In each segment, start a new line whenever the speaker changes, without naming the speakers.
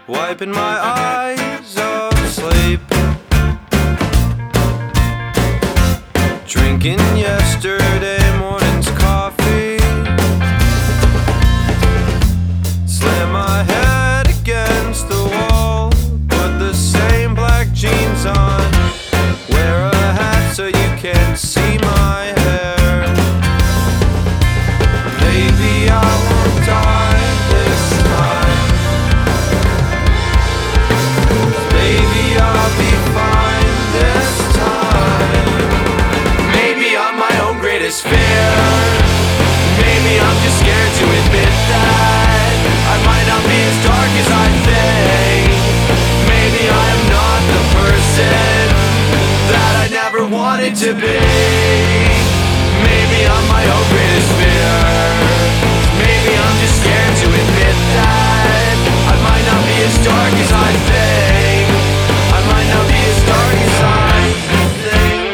wiping my eyes of sleep, drinking yesterday morning's coffee, slam my head against the wall, put the same black jeans on, wear a hat so you can't see my hair. Maybe I won't die this time, maybe I'll be fine this time. Maybe I'm my own greatest fear, maybe I'm just scared to admit that I might not be as dark as I think. Maybe I'm not the person that I never wanted to be. Maybe I'm my own greatest fear, maybe I'm just scared to admit that I might not be as dark as I think. I might not be as dark as I think.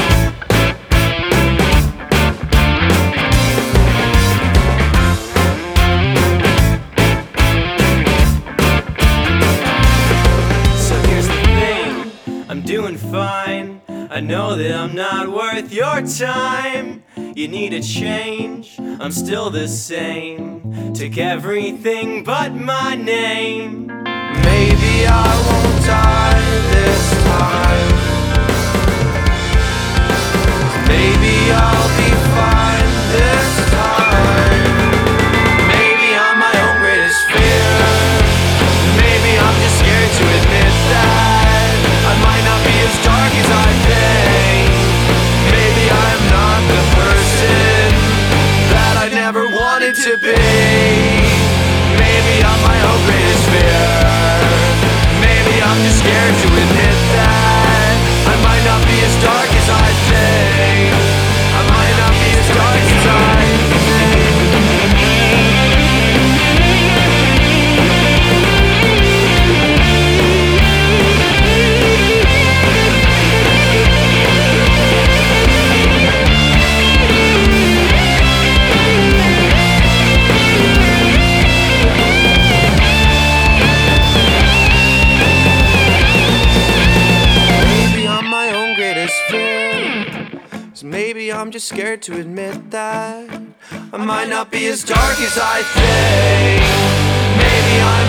So here's the thing, I'm doing fine. I know that I'm not worth your time. You need a change, I'm still the same. Took everything but my name. Maybe I won't die this time, maybe I'll be fine this time. Maybe I'm my own greatest fear, maybe I'm just scared to admit that I might not be as dark as I think. Maybe I'm not the person that I never wanted to be. Maybe I'm my own greatest fear, maybe I'm just scared to admit that I might not be as dark as I think. I might not be as dark as I think. Maybe I'm just scared to admit that I might not be as dark as I think. Maybe I'm